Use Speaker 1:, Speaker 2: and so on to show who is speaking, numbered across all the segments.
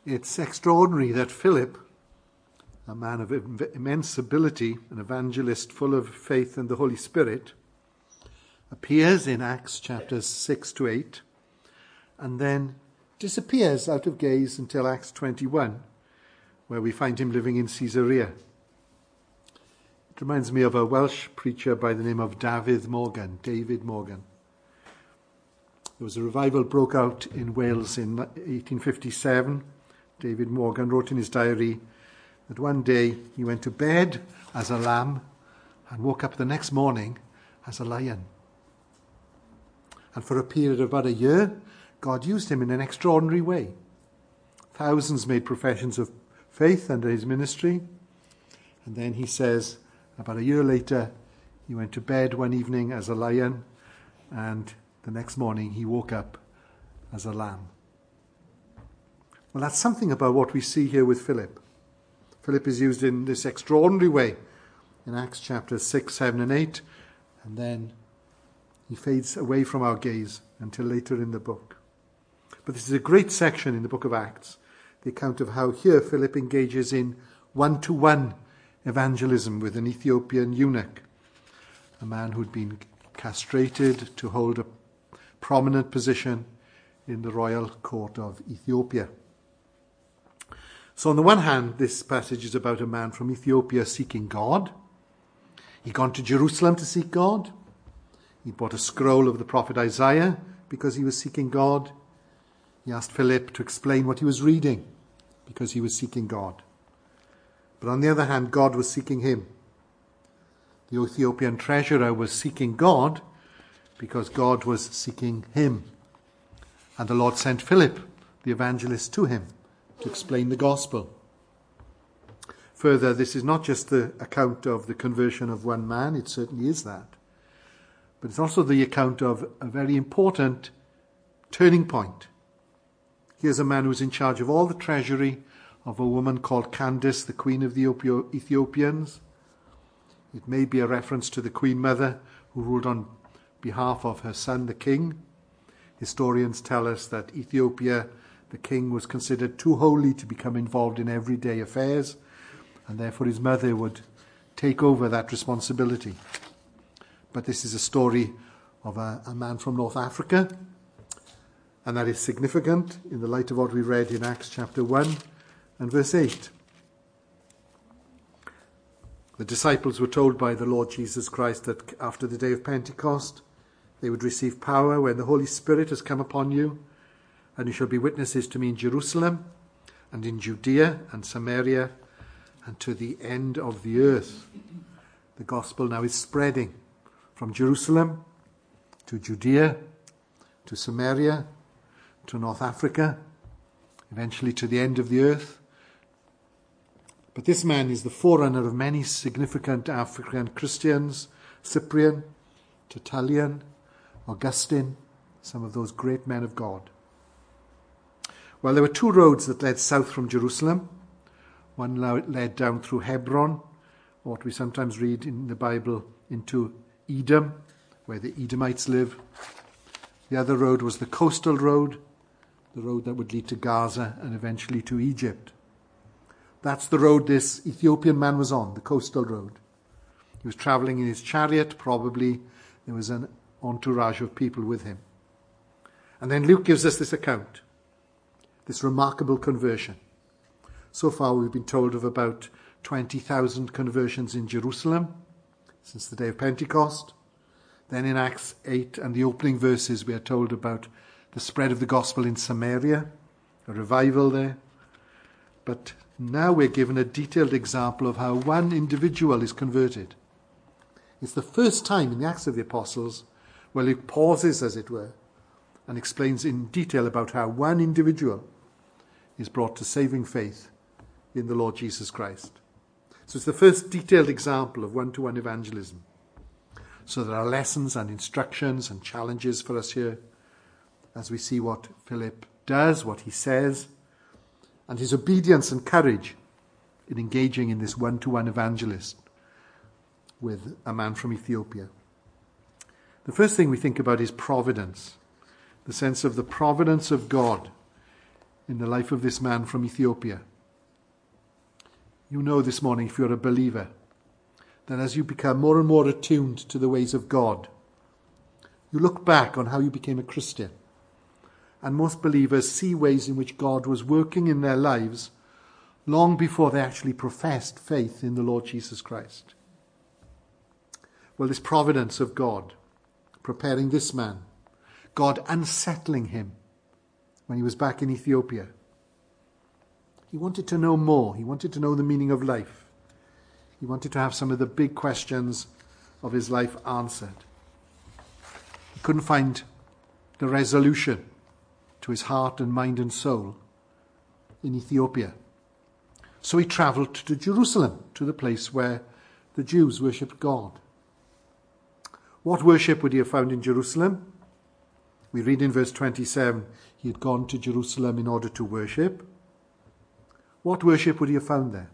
Speaker 1: It's extraordinary that Philip, a man of immense ability, an evangelist full of faith and the Holy Spirit, appears in Acts chapters 6 to 8 and then disappears out of gaze until Acts 21, where we find him living in Caesarea. It reminds me of a Welsh preacher by the name of David Morgan. There was a revival broke out in Wales in 1857. David Morgan wrote in his diary that one day he went to bed as a lamb and woke up the next morning as a lion. And for a period of about a year, God used him in an extraordinary way. Thousands made professions of faith under his ministry. And then he says, about a year later, he went to bed one evening as a lion, and the next morning he woke up as a lamb. Well, that's something about what we see here with Philip. Philip is used in this extraordinary way in Acts chapters 6, 7 and 8, and then he fades away from our gaze until later in the book. But this is a great section in the book of Acts, the account of how here Philip engages in one-to-one evangelism with an Ethiopian eunuch, a man who'd been castrated to hold a prominent position in the royal court of Ethiopia. So on the one hand, this passage is about a man from Ethiopia seeking God. He'd gone to Jerusalem to seek God. He bought a scroll of the prophet Isaiah because he was seeking God. He asked Philip to explain what he was reading because he was seeking God. But on the other hand, God was seeking him. The Ethiopian treasurer was seeking God because God was seeking him. And the Lord sent Philip, the evangelist, to him to explain the gospel. Further, this is not just the account of the conversion of one man, it certainly is that. But it's also the account of a very important turning point. Here's a man who's in charge of all the treasury of a woman called Candace, the queen of the Ethiopians. It may be a reference to the queen mother who ruled on behalf of her son, the king. Historians tell us that Ethiopia, the king, was considered too holy to become involved in everyday affairs, and therefore his mother would take over that responsibility. But this is a story of a man from North Africa, and that is significant in the light of what we read in Acts chapter 1 and verse 8. The disciples were told by the Lord Jesus Christ that after the day of Pentecost, they would receive power when the Holy Spirit has come upon you, and you shall be witnesses to me in Jerusalem and in Judea and Samaria and to the end of the earth. The gospel now is spreading from Jerusalem to Judea, to Samaria, to North Africa, eventually to the end of the earth. But this man is the forerunner of many significant African Christians: Cyprian, Tertullian, Augustine, some of those great men of God. Well, there were two roads that led south from Jerusalem. One led down through Hebron, or what we sometimes read in the Bible, into Edom, where the Edomites live. The other road was the coastal road, the road that would lead to Gaza and eventually to Egypt. That's the road this Ethiopian man was on, the coastal road. He was traveling in his chariot. Probably there was an entourage of people with him. And then Luke gives us this account, this remarkable conversion. So far we've been told of about 20,000 conversions in Jerusalem since the day of Pentecost. Then in Acts 8 and the opening verses we are told about the spread of the gospel in Samaria, a revival there. But now we're given a detailed example of how one individual is converted. It's the first time in the Acts of the Apostles where Luke pauses, as it were, and explains in detail about how one individual is brought to saving faith in the Lord Jesus Christ. So it's the first detailed example of one-to-one evangelism. So there are lessons and instructions and challenges for us here as we see what Philip does, what he says, and his obedience and courage in engaging in this one-to-one evangelist with a man from Ethiopia. The first thing we think about is providence, the sense of the providence of God in the life of this man from Ethiopia. You know this morning, if you're a believer, that as you become more and more attuned to the ways of God, you look back on how you became a Christian. And most believers see ways in which God was working in their lives long before they actually professed faith in the Lord Jesus Christ. Well, this providence of God preparing this man, God unsettling him when he was back in Ethiopia. He wanted to know more. He wanted to know the meaning of life. He wanted to have some of the big questions of his life answered. He couldn't find the resolution to his heart and mind and soul in Ethiopia. So he travelled to Jerusalem, to the place where the Jews worshipped God. What worship would he have found in Jerusalem? We read in verse 27, he had gone to Jerusalem in order to worship. What worship would he have found there?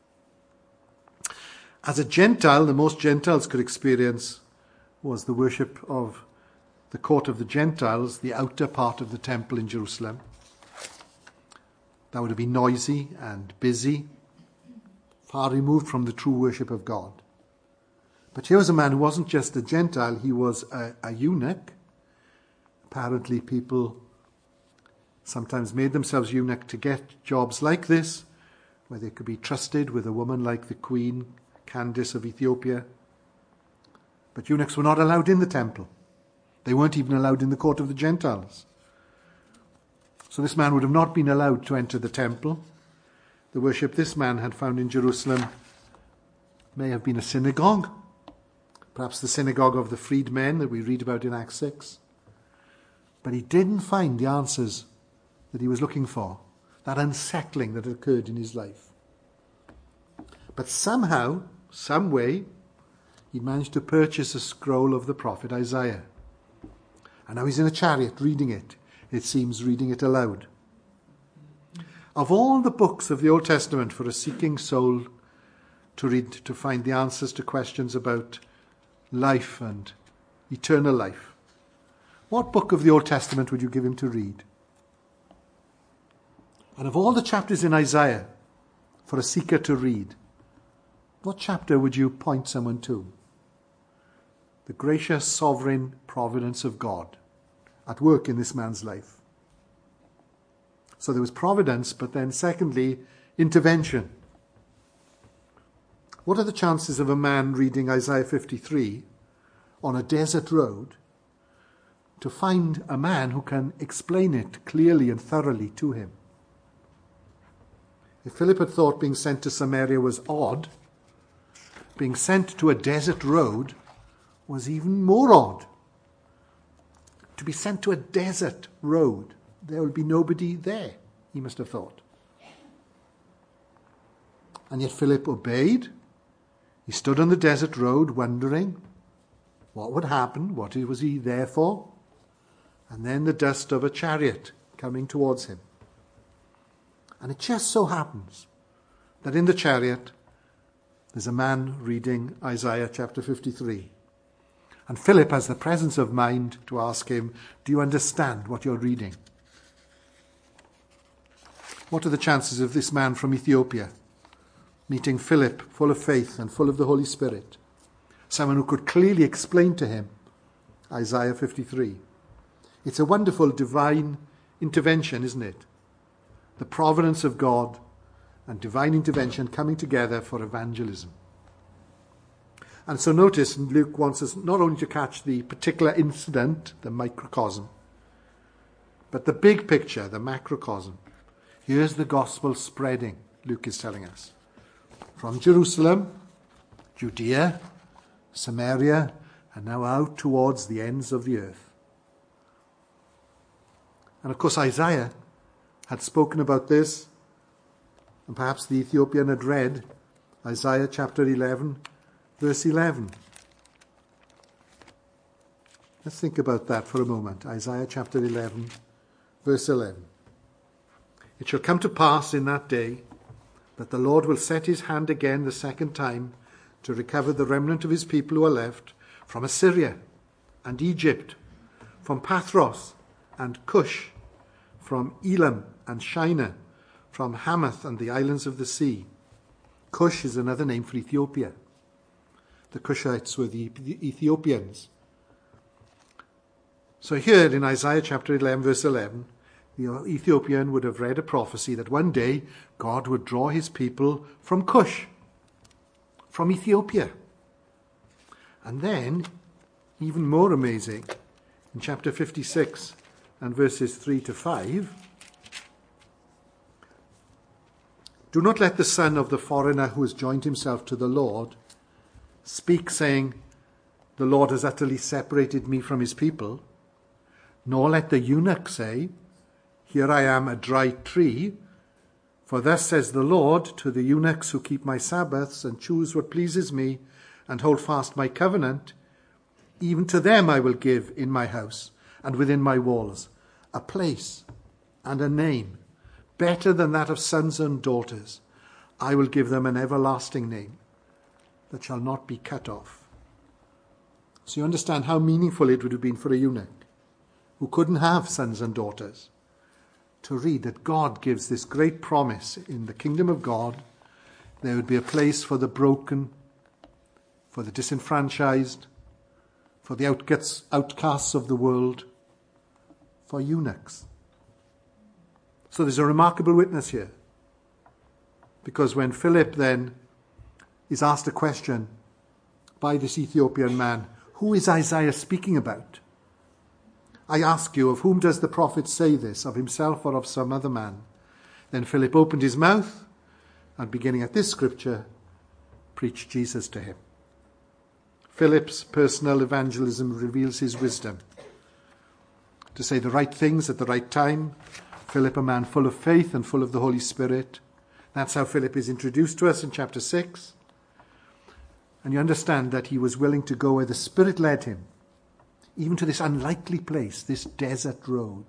Speaker 1: As a Gentile, the most Gentiles could experience was the worship of the court of the Gentiles, the outer part of the temple in Jerusalem. That would have been noisy and busy, far removed from the true worship of God. But here was a man who wasn't just a Gentile, he was a eunuch. Apparently people sometimes made themselves eunuch to get jobs like this, where they could be trusted with a woman like the Queen Candace of Ethiopia. But eunuchs were not allowed in the temple. They weren't even allowed in the court of the Gentiles. So this man would have not been allowed to enter the temple. The worship this man had found in Jerusalem may have been a synagogue, perhaps the synagogue of the freedmen that we read about in Acts 6. But he didn't find the answers that he was looking for, that unsettling that had occurred in his life. But somehow, some way, he managed to purchase a scroll of the prophet Isaiah. And now he's in a chariot reading it. It seems reading it aloud. Of all the books of the Old Testament for a seeking soul to read, to find the answers to questions about life and eternal life, what book of the Old Testament would you give him to read? And of all the chapters in Isaiah for a seeker to read, what chapter would you point someone to? The gracious, sovereign providence of God at work in this man's life. So there was providence, but then secondly, intervention. What are the chances of a man reading Isaiah 53 on a desert road to find a man who can explain it clearly and thoroughly to him? If Philip had thought being sent to Samaria was odd, being sent to a desert road was even more odd. To be sent to a desert road, there will be nobody there, he must have thought. And yet Philip obeyed. He stood on the desert road wondering what would happen, what was he there for? And then the dust of a chariot coming towards him. And it just so happens that in the chariot there's a man reading Isaiah chapter 53. And Philip has the presence of mind to ask him, do you understand what you're reading? What are the chances of this man from Ethiopia meeting Philip, full of faith and full of the Holy Spirit? Someone who could clearly explain to him Isaiah 53. It's a wonderful divine intervention, isn't it? The providence of God and divine intervention coming together for evangelism. And so notice, Luke wants us not only to catch the particular incident, the microcosm, but the big picture, the macrocosm. Here's the gospel spreading, Luke is telling us. From Jerusalem, Judea, Samaria, and now out towards the ends of the earth. And of course Isaiah had spoken about this, and perhaps the Ethiopian had read Isaiah chapter 11, verse 11. Let's think about that for a moment. Isaiah chapter 11, verse 11. It shall come to pass in that day that the Lord will set his hand again the second time to recover the remnant of his people who are left from Assyria and Egypt, from Pathros and Cush, from Elam and Shinar, from Hamath and the islands of the sea. Cush is another name for Ethiopia. The Cushites were the Ethiopians. So here in Isaiah chapter 11, verse 11, the Ethiopian would have read a prophecy that one day God would draw his people from Cush, from Ethiopia. And then, even more amazing, in chapter 56 and verses 3 to 5, do not let the son of the foreigner who has joined himself to the Lord speak, saying, the Lord has utterly separated me from his people. Nor let the eunuch say, here I am, a dry tree. For thus says the Lord to the eunuchs who keep my Sabbaths and choose what pleases me and hold fast my covenant, even to them I will give in my house and within my walls a place and a name better than that of sons and daughters. I will give them an everlasting name that shall not be cut off. So you understand how meaningful it would have been for a eunuch who couldn't have sons and daughters to read that God gives this great promise in the kingdom of God. There would be a place for the broken, for the disenfranchised, for the outcasts of the world, for eunuchs. So there's a remarkable witness here. Because when Philip then is asked a question by this Ethiopian man, who is Isaiah speaking about? I ask you, of whom does the prophet say this, of himself or of some other man? Then Philip opened his mouth and, beginning at this scripture, preached Jesus to him. Philip's personal evangelism reveals his wisdom to say the right things at the right time. Philip, a man full of faith and full of the Holy Spirit. That's how Philip is introduced to us in chapter 6. And you understand that he was willing to go where the Spirit led him, even to this unlikely place, this desert road.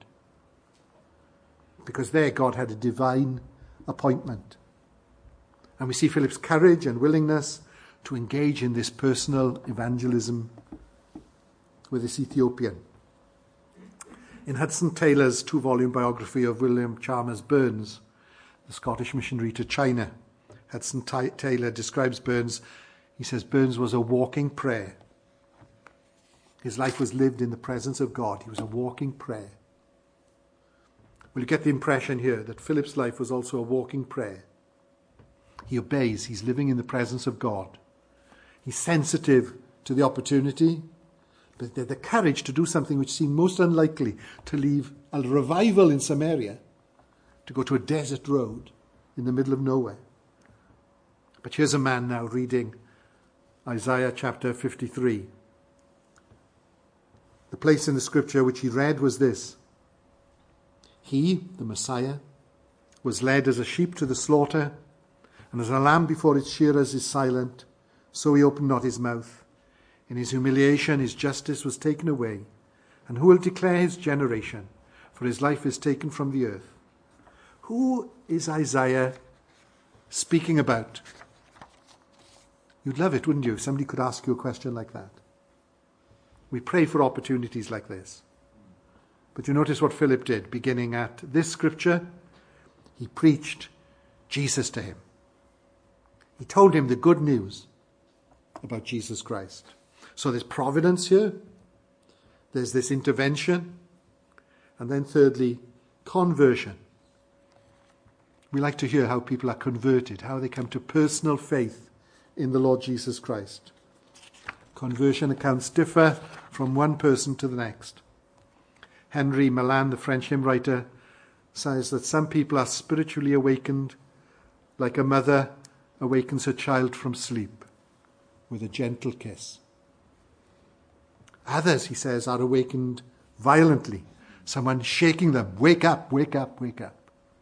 Speaker 1: Because there God had a divine appointment. And we see Philip's courage and willingness to engage in this personal evangelism with this Ethiopian. In Hudson Taylor's 2-volume biography of William Chalmers Burns, the Scottish missionary to China, Hudson Taylor describes Burns. He says Burns was a walking prayer. His life was lived in the presence of God. He was a walking prayer. Well, you get the impression here that Philip's life was also a walking prayer. He obeys. He's living in the presence of God. He's sensitive to the opportunity, but the courage to do something which seemed most unlikely, to leave a revival in Samaria, to go to a desert road in the middle of nowhere. But here's a man now reading Isaiah chapter 53. The place in the scripture which he read was this: He, the Messiah, was led as a sheep to the slaughter, and as a lamb before its shearers is silent, so he opened not his mouth. In his humiliation his justice was taken away. And who will declare his generation? For his life is taken from the earth. Who is Isaiah speaking about? You'd love it, wouldn't you, if somebody could ask you a question like that? We pray for opportunities like this. But you notice what Philip did. Beginning at this scripture, he preached Jesus to him. He told him the good news about Jesus Christ. So there's providence here. There's this intervention. And then thirdly, conversion. We like to hear how people are converted, how they come to personal faith in the Lord Jesus Christ. Conversion accounts differ from one person to the next. Henry Malan, the French hymn writer, says that some people are spiritually awakened like a mother awakens her child from sleep with a gentle kiss. Others, he says, are awakened violently. Someone shaking them. Wake up, wake up, wake up.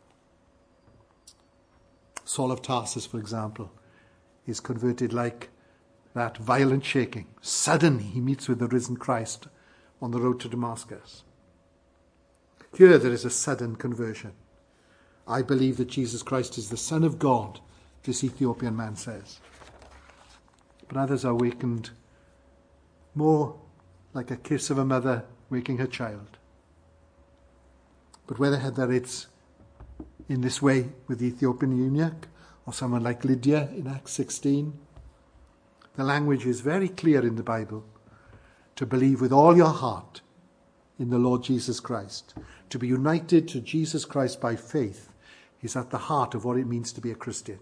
Speaker 1: Saul of Tarsus, for example, is converted like that violent shaking. Suddenly he meets with the risen Christ on the road to Damascus. Here there is a sudden conversion. I believe that Jesus Christ is the Son of God, this Ethiopian man says. But others are awakened more like a kiss of a mother waking her child. But whether it's in this way with the Ethiopian eunuch or someone like Lydia in Acts 16. The language is very clear in the Bible. To believe with all your heart in the Lord Jesus Christ, to be united to Jesus Christ by faith, is at the heart of what it means to be a Christian.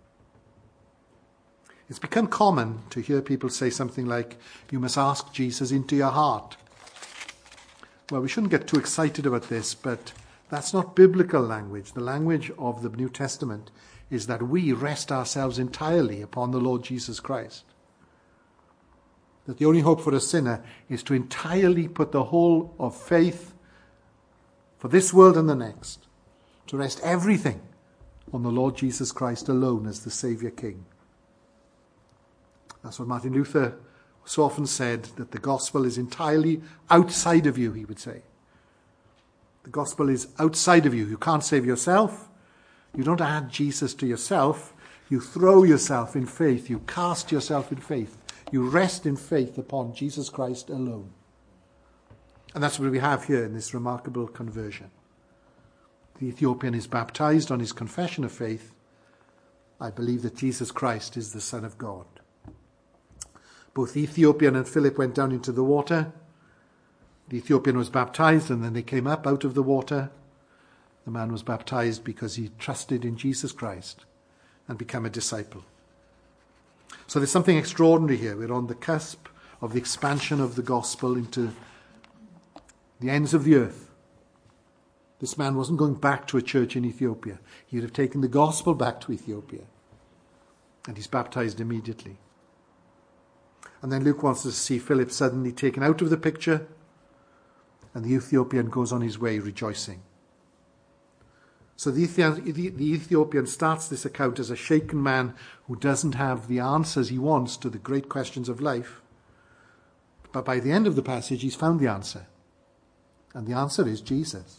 Speaker 1: It's become common to hear people say something like, you must ask Jesus into your heart. Well, we shouldn't get too excited about this, but that's not biblical language. The language of the New Testament is that we rest ourselves entirely upon the Lord Jesus Christ. That the only hope for a sinner is to entirely put the whole of faith for this world and the next, to rest everything on the Lord Jesus Christ alone as the Saviour King. That's what Martin Luther so often said, that the gospel is entirely outside of you, he would say. The gospel is outside of you. You can't save yourself. You don't add Jesus to yourself. You throw yourself in faith. You cast yourself in faith. You rest in faith upon Jesus Christ alone. And that's what we have here in this remarkable conversion. The Ethiopian is baptized on his confession of faith. I believe that Jesus Christ is the Son of God. Both the Ethiopian and Philip went down into the water. The Ethiopian was baptized and then they came up out of the water. The man was baptized because he trusted in Jesus Christ and became a disciple. So there's something extraordinary here. We're on the cusp of the expansion of the gospel into the ends of the earth. This man wasn't going back to a church in Ethiopia. He would have taken the gospel back to Ethiopia. And he's baptized immediately. And then Luke wants us to see Philip suddenly taken out of the picture, and the Ethiopian goes on his way rejoicing. So the Ethiopian starts this account as a shaken man who doesn't have the answers he wants to the great questions of life. But by the end of the passage, he's found the answer. And the answer is Jesus.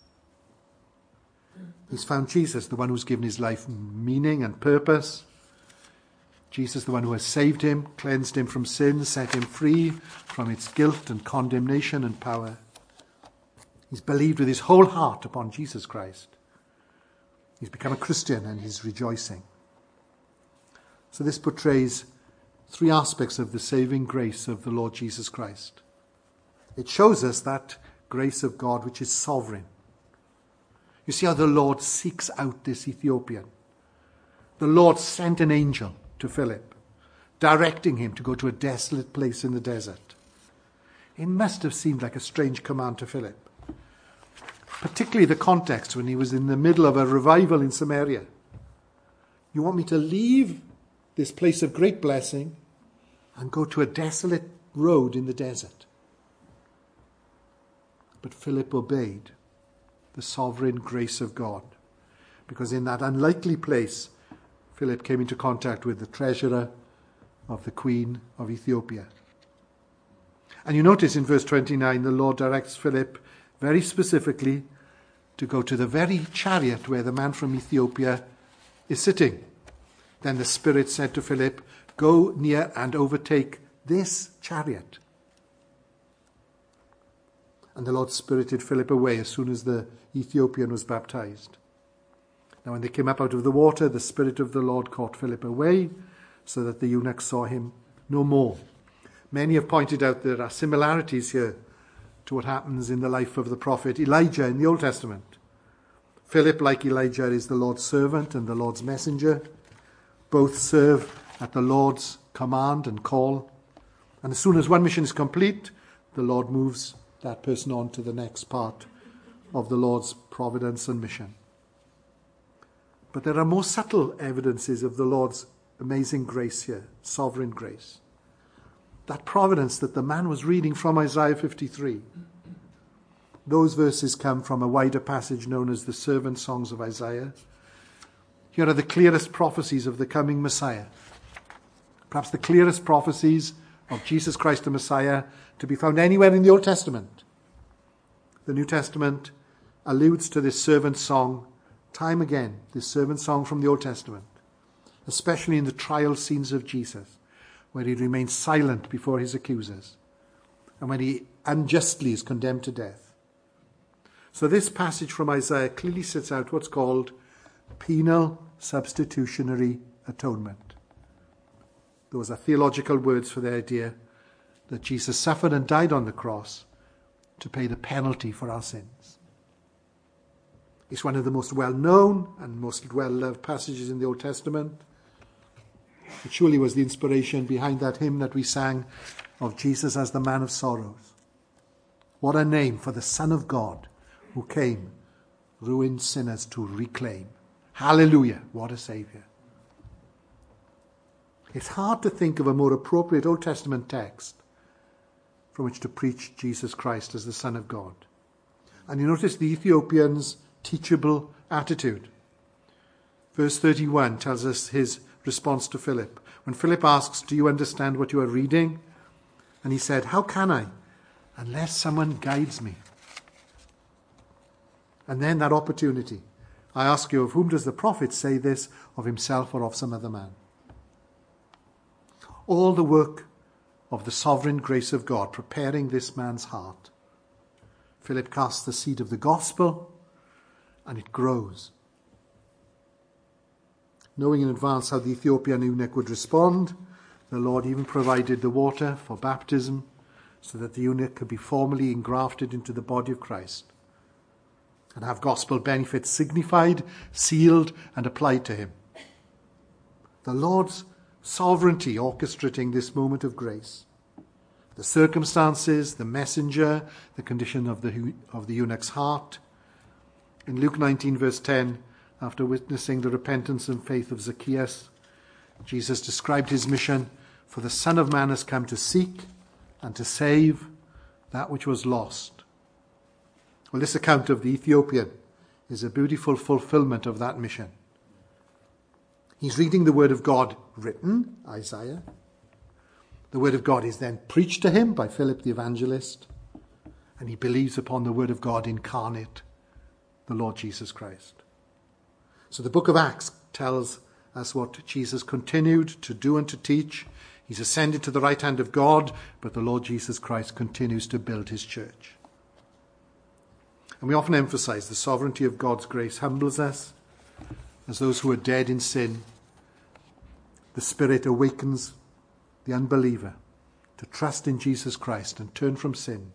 Speaker 1: He's found Jesus, the one who's given his life meaning and purpose. Jesus, the one who has saved him, cleansed him from sin, set him free from its guilt and condemnation and power. He's believed with his whole heart upon Jesus Christ. He's become a Christian and he's rejoicing. So this portrays three aspects of the saving grace of the Lord Jesus Christ. It shows us that grace of God which is sovereign. You see how the Lord seeks out this Ethiopian. The Lord sent an angel to Philip, directing him to go to a desolate place in the desert. It must have seemed like a strange command to Philip, particularly the context when he was in the middle of a revival in Samaria. You want me to leave this place of great blessing and go to a desolate road in the desert? But Philip obeyed the sovereign grace of God, because in that unlikely place, Philip came into contact with the treasurer of the Queen of Ethiopia. And you notice in verse 29, the Lord directs Philip very specifically to go to the very chariot where the man from Ethiopia is sitting. Then the Spirit said to Philip, go near and overtake this chariot. And the Lord spirited Philip away as soon as the Ethiopian was baptized. Now when they came up out of the water, the Spirit of the Lord caught Philip away, so that the eunuch saw him no more. Many have pointed out there are similarities here to what happens in the life of the prophet Elijah in the Old Testament. Philip, like Elijah, is the Lord's servant and the Lord's messenger. Both serve at the Lord's command and call. And as soon as one mission is complete, the Lord moves that person on to the next part of the Lord's providence and mission. But there are more subtle evidences of the Lord's amazing grace here, sovereign grace. That providence that the man was reading from Isaiah 53. Those verses come from a wider passage known as the Servant Songs of Isaiah. Here are the clearest prophecies of the coming Messiah. Perhaps the clearest prophecies of Jesus Christ the Messiah to be found anywhere in the Old Testament. The New Testament alludes to this servant song time again, this servant song from the Old Testament, especially in the trial scenes of Jesus, where he remains silent before his accusers and when he unjustly is condemned to death. So this passage from Isaiah clearly sets out what's called Penal substitutionary atonement. Those are theological words for the idea that Jesus suffered and died on the cross to pay the penalty for our sins. It's one of the most well-known and most well-loved passages in the Old Testament. It surely was the inspiration behind that hymn that we sang of Jesus as the man of sorrows. What a name for the Son of God who came, ruined sinners to reclaim. Hallelujah, what a Saviour. It's hard to think of a more appropriate Old Testament text from which to preach Jesus Christ as the Son of God. And you notice the Ethiopian's teachable attitude. Verse 31 tells us his response to Philip. When Philip asks, do you understand what you are reading? And he said, how can I, unless someone guides me? And then that opportunity. I ask you, of whom does the prophet say this, of himself or of some other man? All the work of the sovereign grace of God preparing this man's heart. Philip casts the seed of the gospel, and it grows. Knowing in advance how the Ethiopian eunuch would respond, the Lord even provided the water for baptism so that the eunuch could be formally engrafted into the body of Christ and have gospel benefits signified, sealed, and applied to him. The Lord's sovereignty orchestrating this moment of grace. The circumstances, the messenger, the condition of the eunuch's heart. In Luke 19, verse 10, after witnessing the repentance and faith of Zacchaeus, Jesus described his mission, for the Son of Man has come to seek and to save that which was lost. Well, this account of the Ethiopian is a beautiful fulfillment of that mission. He's reading the word of God written, Isaiah. The word of God is then preached to him by Philip the evangelist, and he believes upon the word of God incarnate, the Lord Jesus Christ. So the book of Acts tells us what Jesus continued to do and to teach. He's ascended to the right hand of God, but the Lord Jesus Christ continues to build his church. And we often emphasize the sovereignty of God's grace humbles us. As those who are dead in sin, the Spirit awakens the unbeliever to trust in Jesus Christ and turn from sin.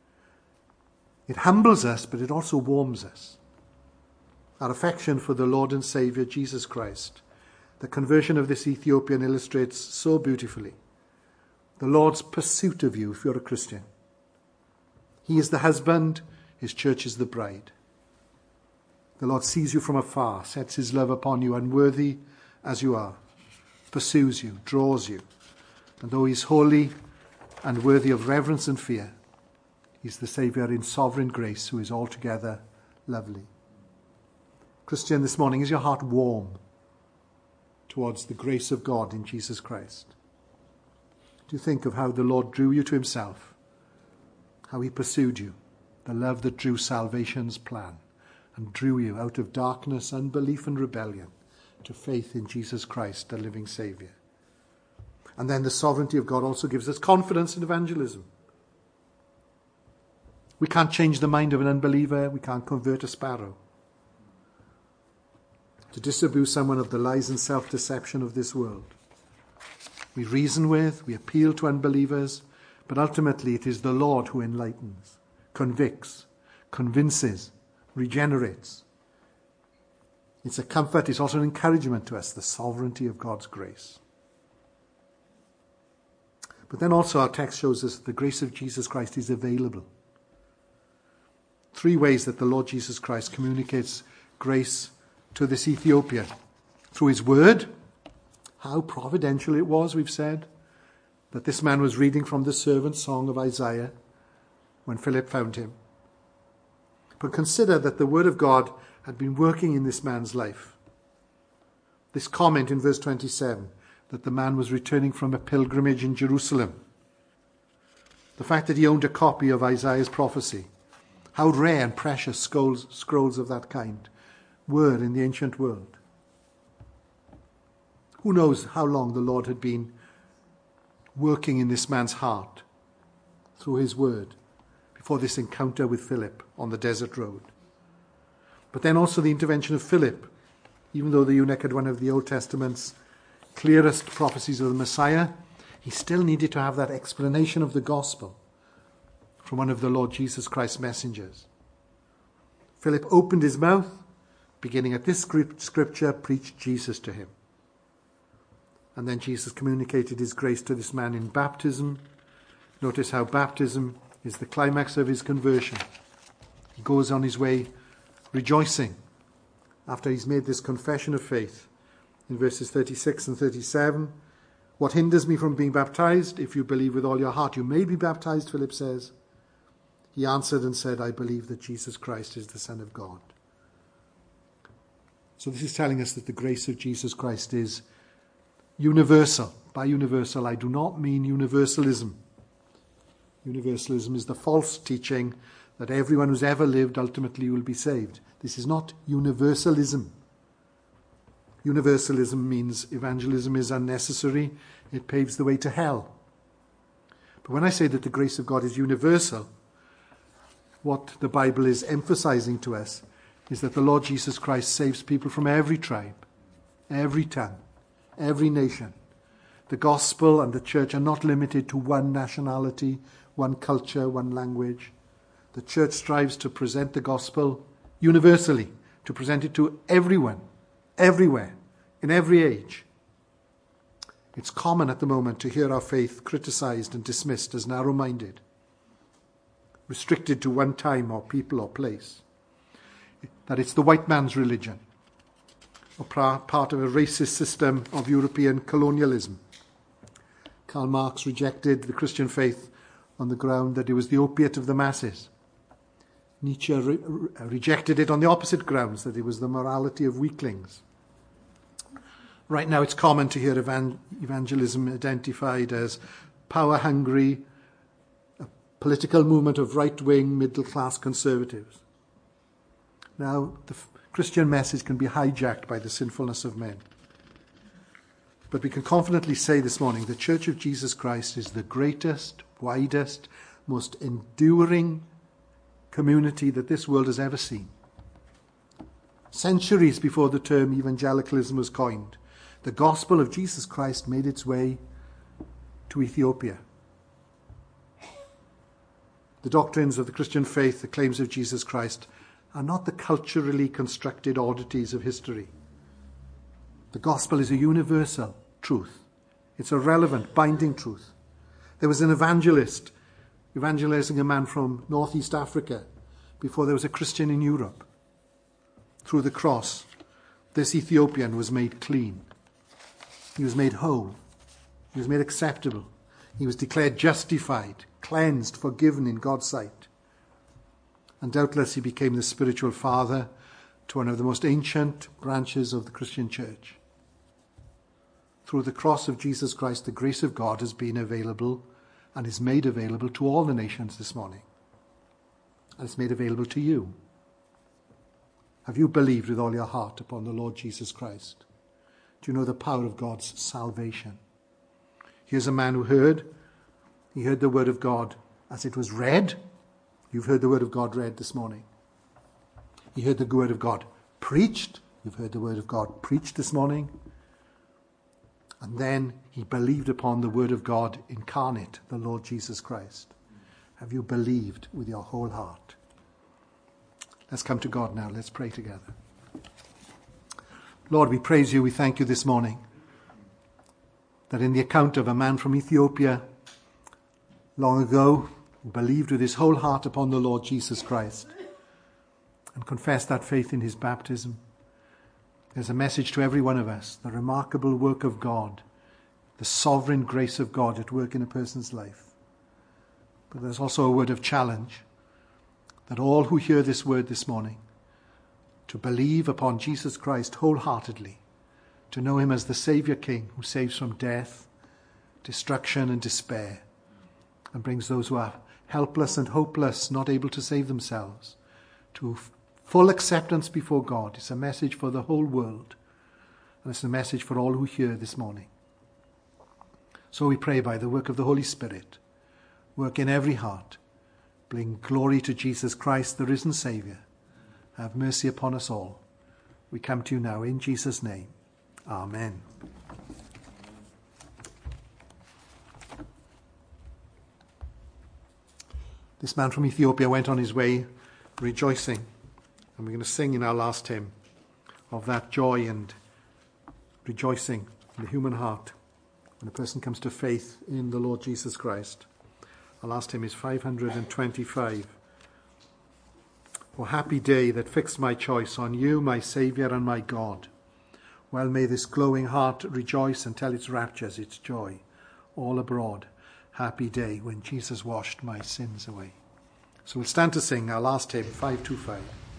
Speaker 1: It humbles us, but it also warms us. Our affection for the Lord and Saviour, Jesus Christ, the conversion of this Ethiopian illustrates so beautifully the Lord's pursuit of you if you're a Christian. He is the husband, his church is the bride. The Lord sees you from afar, sets his love upon you, unworthy as you are, pursues you, draws you. And though he's holy and worthy of reverence and fear, he's the Saviour in sovereign grace who is altogether lovely. Christian, this morning, is your heart warm towards the grace of God in Jesus Christ? Do you think of how the Lord drew you to himself, how he pursued you, the love that drew salvation's plan and drew you out of darkness, unbelief and rebellion to faith in Jesus Christ, the living Saviour? And then the sovereignty of God also gives us confidence in evangelism. We can't change the mind of an unbeliever. We can't convert a sparrow. To disabuse someone of the lies and self-deception of this world. We reason with, we appeal to unbelievers, but ultimately it is the Lord who enlightens, convicts, convinces, regenerates. It's a comfort, it's also an encouragement to us, the sovereignty of God's grace. But then also our text shows us that the grace of Jesus Christ is available. 3 ways that the Lord Jesus Christ communicates grace to this Ethiopian. Through his word, how providential it was, we've said, that this man was reading from the servant song of Isaiah when Philip found him. But consider that the word of God had been working in this man's life. This comment in verse 27, that the man was returning from a pilgrimage in Jerusalem. The fact that he owned a copy of Isaiah's prophecy. How rare and precious scrolls of that kind were in the ancient world. Who knows how long the Lord had been working in this man's heart through his word before this encounter with Philip on the desert road. But then also the intervention of Philip Even though the eunuch had one of the Old Testament's clearest prophecies of the Messiah, he still needed to have that explanation of the gospel from one of the Lord Jesus Christ's messengers. Philip opened his mouth, beginning at this scripture, preached Jesus to him. And then Jesus communicated his grace to this man in baptism. Notice how baptism is the climax of his conversion. He goes on his way rejoicing after he's made this confession of faith. In verses 36 and 37, what hinders me from being baptized? If you believe with all your heart, you may be baptized, Philip says. He answered and said, I believe that Jesus Christ is the Son of God. So this is telling us that the grace of Jesus Christ is universal. By universal, I do not mean universalism. Universalism is the false teaching that everyone who's ever lived ultimately will be saved. This is not universalism. Universalism means evangelism is unnecessary. It paves the way to hell. But when I say that the grace of God is universal, what the Bible is emphasizing to us is that the Lord Jesus Christ saves people from every tribe, every tongue, every nation. The gospel and the church are not limited to one nationality, one culture, one language. The church strives to present the gospel universally, to present it to everyone, everywhere, in every age. It's common at the moment to hear our faith criticized and dismissed as narrow-minded, restricted to one time or people or place. That it's the white man's religion, or part of a racist system of European colonialism. Karl Marx rejected the Christian faith on the ground that it was the opiate of the masses. Nietzsche rejected it on the opposite grounds, that it was the morality of weaklings. Right now it's common to hear evangelism identified as power-hungry, a political movement of right-wing, middle-class conservatives. Now, the Christian message can be hijacked by the sinfulness of men. But we can confidently say this morning, the Church of Jesus Christ is the greatest, widest, most enduring community that this world has ever seen. Centuries before the term evangelicalism was coined, the gospel of Jesus Christ made its way to Ethiopia. The doctrines of the Christian faith, the claims of Jesus Christ, are not the culturally constructed oddities of history. The gospel is a universal truth. It's a relevant, binding truth. There was an evangelist evangelizing a man from northeast Africa before there was a Christian in Europe. Through the cross, this Ethiopian was made clean. He was made whole. He was made acceptable. He was declared justified, cleansed, forgiven in God's sight. And doubtless he became the spiritual father to one of the most ancient branches of the Christian church. Through the cross of Jesus Christ, the grace of God has been available and is made available to all the nations this morning. And it's made available to you. Have you believed with all your heart upon the Lord Jesus Christ? Do you know the power of God's salvation? Here's a man who heard. He heard the word of God as it was read. You've heard the word of God read this morning. He heard the word of God preached. You've heard the word of God preached this morning. And then he believed upon the word of God incarnate, the Lord Jesus Christ. Have you believed with your whole heart? Let's come to God now. Let's pray together. Lord, we praise you. We thank you this morning that in the account of a man from Ethiopia long ago who believed with his whole heart upon the Lord Jesus Christ and confessed that faith in his baptism, there's a message to every one of us, the remarkable work of God, the sovereign grace of God at work in a person's life. But there's also a word of challenge that all who hear this word this morning, to believe upon Jesus Christ wholeheartedly, to know him as the Saviour King who saves from death, destruction and despair, and brings those who are helpless and hopeless, not able to save themselves, to full acceptance before God. It's a message for the whole world, and it's a message for all who hear this morning. So we pray by the work of the Holy Spirit, work in every heart, bring glory to Jesus Christ, the risen Saviour. Have mercy upon us all. We come to you now in Jesus' name. Amen. This man from Ethiopia went on his way rejoicing. And we're going to sing in our last hymn of that joy and rejoicing in the human heart when a person comes to faith in the Lord Jesus Christ. Our last hymn is 525. O happy day that fixed my choice on you, my Saviour and my God. Well may this glowing heart rejoice and tell its raptures, its joy, all abroad. Happy day when Jesus washed my sins away. So we'll stand to sing our last hymn, 525.